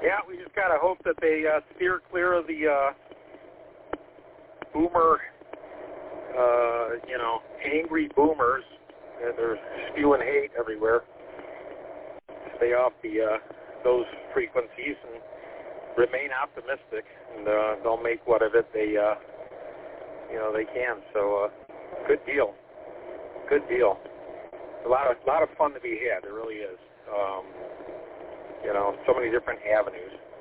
Yeah, we just gotta hope that they steer clear of the boomer, angry boomers. They're spewing hate everywhere. Stay off those frequencies and remain optimistic, and they'll make what of it they can. So, good deal. Good deal. A lot of fun to be had. There really is. So many different avenues.